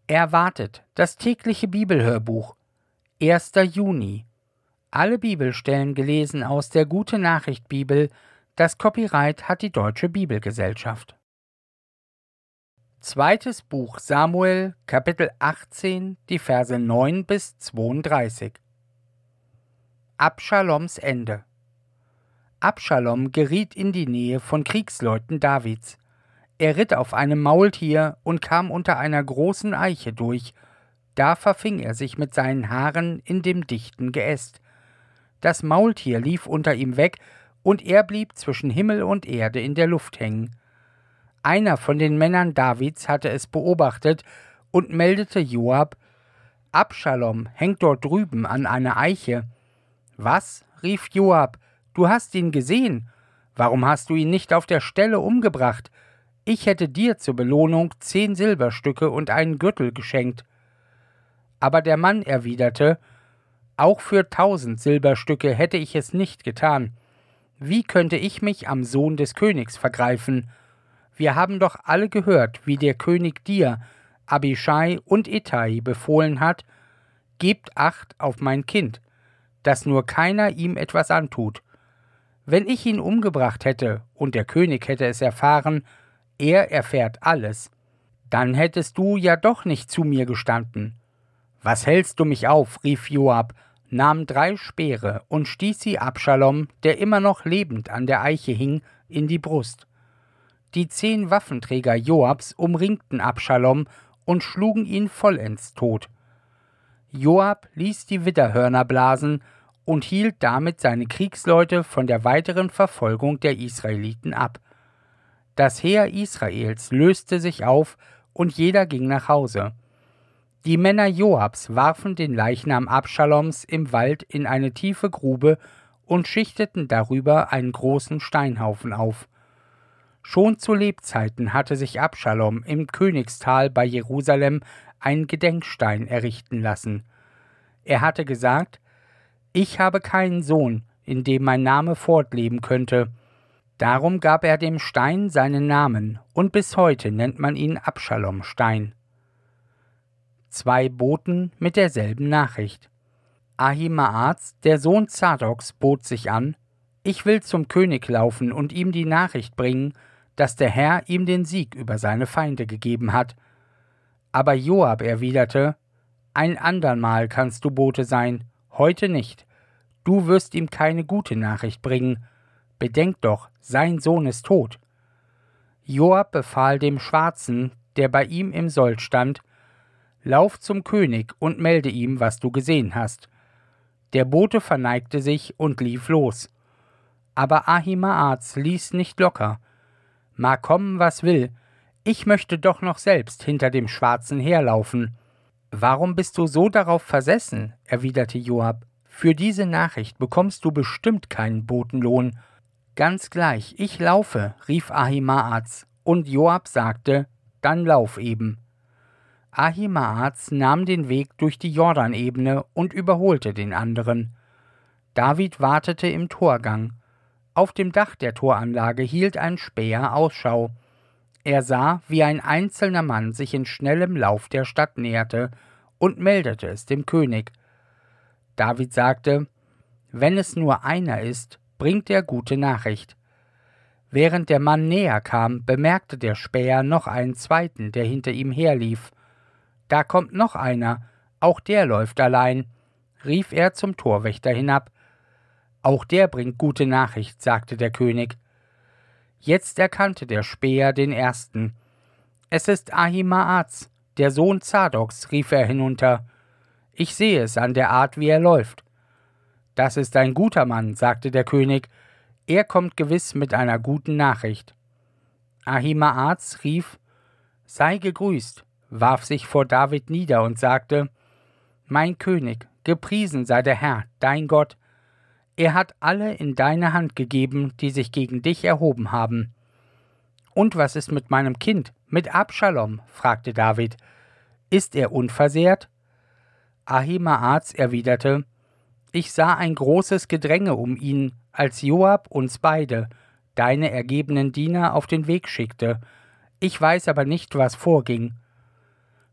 Erwartet, das tägliche Bibelhörbuch. 1. Juni. Alle Bibelstellen gelesen aus der Gute-Nachricht-Bibel. Das Copyright hat die Deutsche Bibelgesellschaft. 2. Buch Samuel, Kapitel 18, die Verse 9 bis 32. Abschaloms Ende. Abschalom geriet in die Nähe von Kriegsleuten Davids. Er ritt auf einem Maultier und kam unter einer großen Eiche durch. Da verfing er sich mit seinen Haaren in dem dichten Geäst. Das Maultier lief unter ihm weg, und er blieb zwischen Himmel und Erde in der Luft hängen. Einer von den Männern Davids hatte es beobachtet und meldete Joab: Abschalom hängt dort drüben an einer Eiche. Was? Rief Joab, du hast ihn gesehen. Warum hast du ihn nicht auf der Stelle umgebracht? Ich hätte dir zur Belohnung 10 Silberstücke und einen Gürtel geschenkt. Aber der Mann erwiderte: Auch für 1000 Silberstücke hätte ich es nicht getan. Wie könnte ich mich am Sohn des Königs vergreifen? Wir haben doch alle gehört, wie der König dir, Abischai und Ittai befohlen hat: Gebt Acht auf mein Kind, dass nur keiner ihm etwas antut. Wenn ich ihn umgebracht hätte und der König hätte es erfahren, er erfährt alles, dann hättest du ja doch nicht zu mir gestanden. Was hältst du mich auf? Rief Joab, nahm 3 Speere und stieß sie Abschalom, der immer noch lebend an der Eiche hing, in die Brust. Die 10 Waffenträger Joabs umringten Abschalom und schlugen ihn vollends tot. Joab ließ die Widderhörner blasen und hielt damit seine Kriegsleute von der weiteren Verfolgung der Israeliten ab. Das Heer Israels löste sich auf, und jeder ging nach Hause. Die Männer Joabs warfen den Leichnam Abschaloms im Wald in eine tiefe Grube und schichteten darüber einen großen Steinhaufen auf. Schon zu Lebzeiten hatte sich Abschalom im Königstal bei Jerusalem einen Gedenkstein errichten lassen. Er hatte gesagt: Ich habe keinen Sohn, in dem mein Name fortleben könnte. Darum gab er dem Stein seinen Namen, und bis heute nennt man ihn Abschalomstein. 2 Boten mit derselben Nachricht. Ahimaaz, der Sohn Zadoks, bot sich an: Ich will zum König laufen und ihm die Nachricht bringen, dass der Herr ihm den Sieg über seine Feinde gegeben hat. Aber Joab erwiderte: Ein andermal kannst du Bote sein, heute nicht. Du wirst ihm keine gute Nachricht bringen. Bedenk doch, sein Sohn ist tot. Joab befahl dem Schwarzen, der bei ihm im Sold stand: Lauf zum König und melde ihm, was du gesehen hast. Der Bote verneigte sich und lief los. Aber Ahimaaz ließ nicht locker. Mag kommen, was will, ich möchte doch noch selbst hinter dem Schwarzen herlaufen. Warum bist du so darauf versessen? Erwiderte Joab. Für diese Nachricht bekommst du bestimmt keinen Botenlohn. Ganz gleich, ich laufe, rief Ahimaaz, und Joab sagte: Dann lauf eben. Ahimaaz nahm den Weg durch die Jordanebene und überholte den anderen. David wartete im Torgang. Auf dem Dach der Toranlage hielt ein Späher Ausschau. Er sah, wie ein einzelner Mann sich in schnellem Lauf der Stadt näherte, und meldete es dem König. David sagte: Wenn es nur einer ist, bringt er gute Nachricht. Während der Mann näher kam, bemerkte der Späher noch einen zweiten, der hinter ihm herlief. Da kommt noch einer, auch der läuft allein, rief er zum Torwächter hinab. Auch der bringt gute Nachricht, sagte der König. Jetzt erkannte der Späher den ersten. Es ist Ahimaaz, der Sohn Zadoks, rief er hinunter. Ich sehe es an der Art, wie er läuft. Das ist ein guter Mann, sagte der König. Er kommt gewiss mit einer guten Nachricht. Ahimaaz rief: Sei gegrüßt, warf sich vor David nieder und sagte: Mein König, gepriesen sei der Herr, dein Gott. Er hat alle in deine Hand gegeben, die sich gegen dich erhoben haben. Und was ist mit meinem Kind, mit Abschalom? Fragte David. Ist er unversehrt? Ahimaaz erwiderte: Ich sah ein großes Gedränge um ihn, als Joab uns beide, deine ergebenen Diener, auf den Weg schickte. Ich weiß aber nicht, was vorging.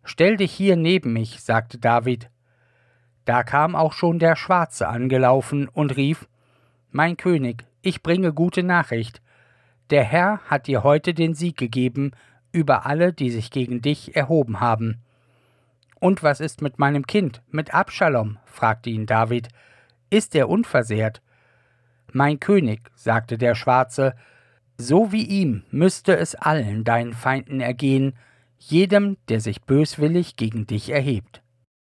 »Stell dich hier neben mich«, sagte David. Da kam auch schon der Schwarze angelaufen und rief: »Mein König, ich bringe gute Nachricht. Der Herr hat dir heute den Sieg gegeben über alle, die sich gegen dich erhoben haben.« »Und was ist mit meinem Kind, mit Abschalom?« fragte ihn David. »Ist er unversehrt?« »Mein König«, sagte der Schwarze, »so wie ihm müsste es allen deinen Feinden ergehen, jedem, der sich böswillig gegen dich erhebt.«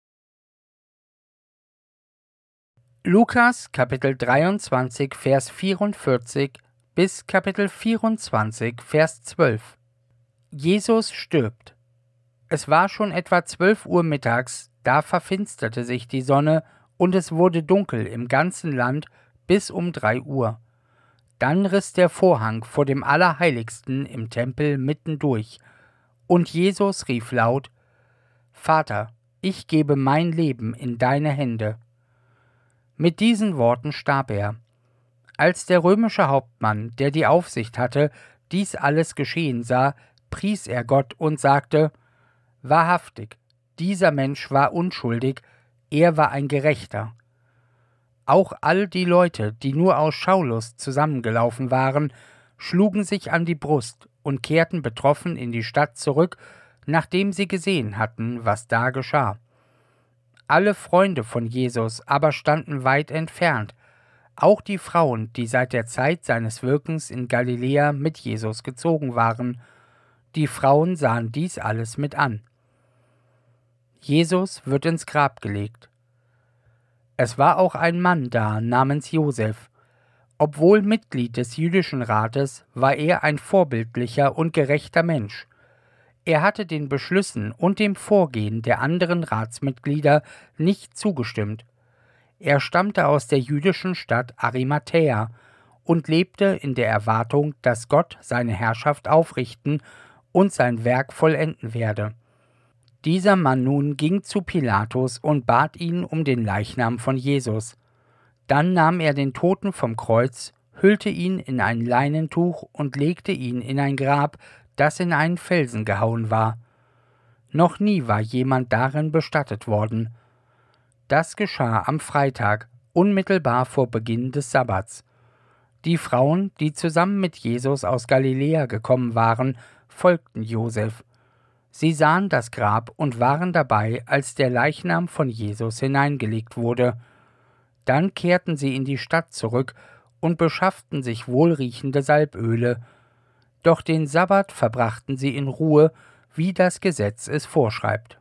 Lukas Kapitel 23, Vers 44 bis Kapitel 24, Vers 12. Jesus stirbt. Es war schon etwa 12 Uhr mittags, da verfinsterte sich die Sonne und es wurde dunkel im ganzen Land bis um 3 Uhr. Dann riss der Vorhang vor dem Allerheiligsten im Tempel mitten durch, und Jesus rief laut: »Vater, ich gebe mein Leben in deine Hände.« Mit diesen Worten starb er. Als der römische Hauptmann, der die Aufsicht hatte, dies alles geschehen sah, pries er Gott und sagte: »Wahrhaftig, dieser Mensch war unschuldig, er war ein Gerechter.« Auch all die Leute, die nur aus Schaulust zusammengelaufen waren, schlugen sich an die Brust und kehrten betroffen in die Stadt zurück, nachdem sie gesehen hatten, was da geschah. Alle Freunde von Jesus aber standen weit entfernt, auch die Frauen, die seit der Zeit seines Wirkens in Galiläa mit Jesus gezogen waren. Die Frauen sahen dies alles mit an. Jesus wird ins Grab gelegt. Es war auch ein Mann da namens Josef. Obwohl Mitglied des jüdischen Rates, war er ein vorbildlicher und gerechter Mensch. Er hatte den Beschlüssen und dem Vorgehen der anderen Ratsmitglieder nicht zugestimmt. Er stammte aus der jüdischen Stadt Arimathäa und lebte in der Erwartung, dass Gott seine Herrschaft aufrichten und sein Werk vollenden werde. Dieser Mann nun ging zu Pilatus und bat ihn um den Leichnam von Jesus. Dann nahm er den Toten vom Kreuz, hüllte ihn in ein Leinentuch und legte ihn in ein Grab, das in einen Felsen gehauen war. Noch nie war jemand darin bestattet worden. Das geschah am Freitag, unmittelbar vor Beginn des Sabbats. Die Frauen, die zusammen mit Jesus aus Galiläa gekommen waren, folgten Josef. Sie sahen das Grab und waren dabei, als der Leichnam von Jesus hineingelegt wurde. Dann kehrten sie in die Stadt zurück und beschafften sich wohlriechende Salböle. Doch den Sabbat verbrachten sie in Ruhe, wie das Gesetz es vorschreibt.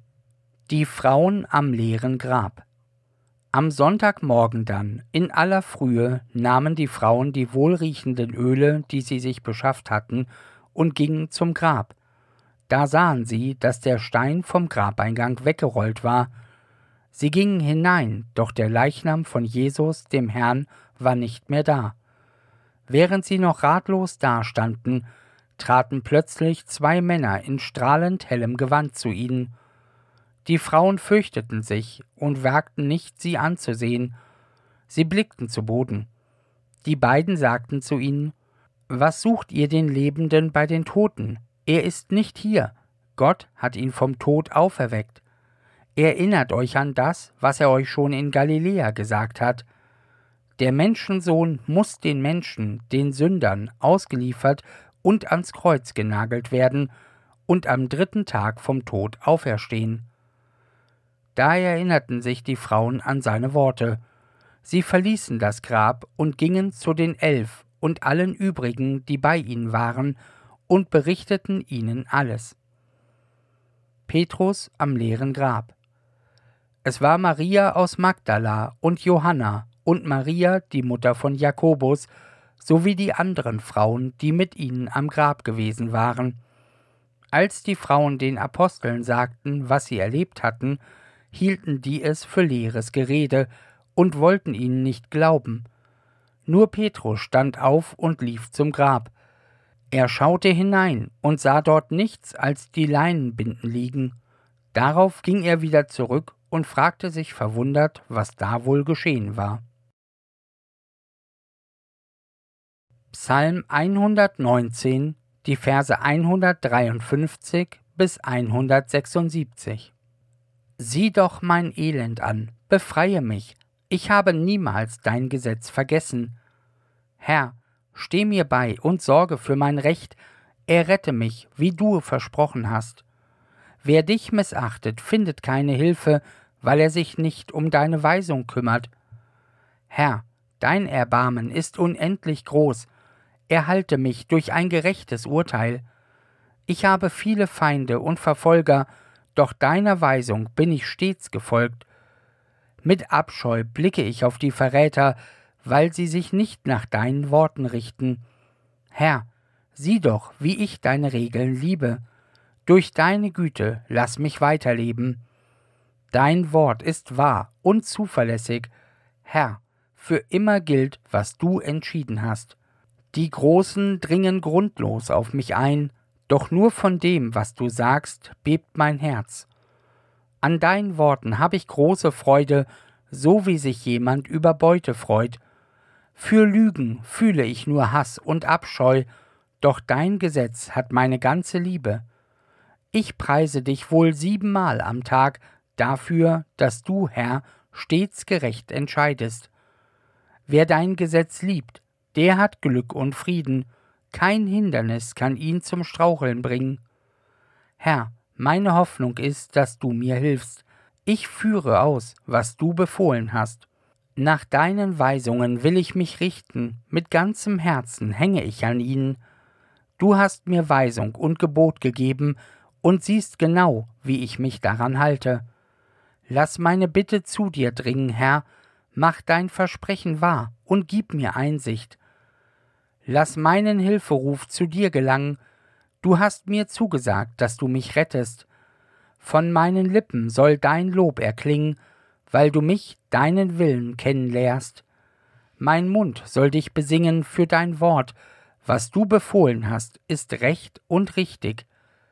Die Frauen am leeren Grab. Am Sonntagmorgen dann, in aller Frühe, nahmen die Frauen die wohlriechenden Öle, die sie sich beschafft hatten, und gingen zum Grab. Da sahen sie, dass der Stein vom Grabeingang weggerollt war. Sie gingen hinein, doch der Leichnam von Jesus, dem Herrn, war nicht mehr da. Während sie noch ratlos dastanden, traten plötzlich 2 Männer in strahlend hellem Gewand zu ihnen. Die Frauen fürchteten sich und wagten nicht, sie anzusehen. Sie blickten zu Boden. Die beiden sagten zu ihnen: »Was sucht ihr den Lebenden bei den Toten? Er ist nicht hier. Gott hat ihn vom Tod auferweckt. Erinnert euch an das, was er euch schon in Galiläa gesagt hat. Der Menschensohn muss den Menschen, den Sündern, ausgeliefert und ans Kreuz genagelt werden und am 3. Tag vom Tod auferstehen.« Da erinnerten sich die Frauen an seine Worte. Sie verließen das Grab und gingen zu den 11 und allen übrigen, die bei ihnen waren, und berichteten ihnen alles. Petrus am leeren Grab. Es war Maria aus Magdala und Johanna und Maria, die Mutter von Jakobus, sowie die anderen Frauen, die mit ihnen am Grab gewesen waren. Als die Frauen den Aposteln sagten, was sie erlebt hatten, hielten die es für leeres Gerede und wollten ihnen nicht glauben. Nur Petrus stand auf und lief zum Grab. Er schaute hinein und sah dort nichts als die Leinenbinden liegen. Darauf ging er wieder zurück und fragte sich verwundert, was da wohl geschehen war. Psalm 119, die Verse 153 bis 176. Sieh doch mein Elend an, befreie mich, ich habe niemals dein Gesetz vergessen. Herr, steh mir bei und sorge für mein Recht, errette mich, wie du versprochen hast. Wer dich missachtet, findet keine Hilfe, weil er sich nicht um deine Weisung kümmert. Herr, dein Erbarmen ist unendlich groß, erhalte mich durch ein gerechtes Urteil. Ich habe viele Feinde und Verfolger, doch deiner Weisung bin ich stets gefolgt. Mit Abscheu blicke ich auf die Verräter, weil sie sich nicht nach deinen Worten richten. Herr, sieh doch, wie ich deine Regeln liebe. Durch deine Güte lass mich weiterleben. Dein Wort ist wahr und zuverlässig. Herr, für immer gilt, was du entschieden hast. Die Großen dringen grundlos auf mich ein, doch nur von dem, was du sagst, bebt mein Herz. An deinen Worten hab ich große Freude, so wie sich jemand über Beute freut. Für Lügen fühle ich nur Hass und Abscheu, doch dein Gesetz hat meine ganze Liebe. Ich preise dich wohl 7-mal am Tag dafür, dass du, Herr, stets gerecht entscheidest. Wer dein Gesetz liebt, der hat Glück und Frieden, kein Hindernis kann ihn zum Straucheln bringen. Herr, meine Hoffnung ist, dass du mir hilfst. Ich führe aus, was du befohlen hast. Nach deinen Weisungen will ich mich richten, mit ganzem Herzen hänge ich an ihnen. Du hast mir Weisung und Gebot gegeben und siehst genau, wie ich mich daran halte. Lass meine Bitte zu dir dringen, Herr, mach dein Versprechen wahr und gib mir Einsicht. Lass meinen Hilferuf zu dir gelangen, du hast mir zugesagt, dass du mich rettest. Von meinen Lippen soll dein Lob erklingen, weil du mich, deinen Willen, kennenlernst. Mein Mund soll dich besingen für dein Wort, was du befohlen hast, ist recht und richtig.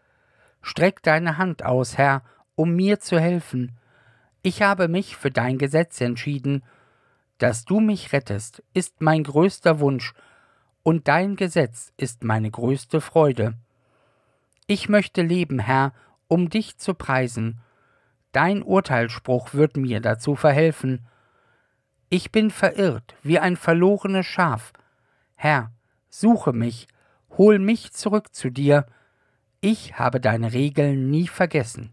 Streck deine Hand aus, Herr, um mir zu helfen. Ich habe mich für dein Gesetz entschieden. Dass du mich rettest, ist mein größter Wunsch, und dein Gesetz ist meine größte Freude. Ich möchte leben, Herr, um dich zu preisen. Dein Urteilsspruch wird mir dazu verhelfen. Ich bin verirrt wie ein verlorenes Schaf. Herr, suche mich, hol mich zurück zu dir. Ich habe deine Regeln nie vergessen.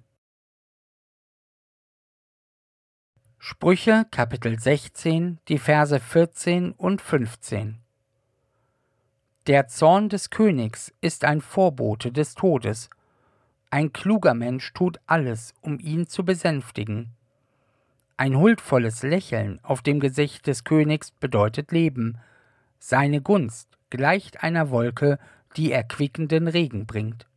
Sprüche, Kapitel 16, die Verse 14 und 15. Der Zorn des Königs ist ein Vorbote des Todes. Ein kluger Mensch tut alles, um ihn zu besänftigen. Ein huldvolles Lächeln auf dem Gesicht des Königs bedeutet Leben. Seine Gunst gleicht einer Wolke, die erquickenden Regen bringt.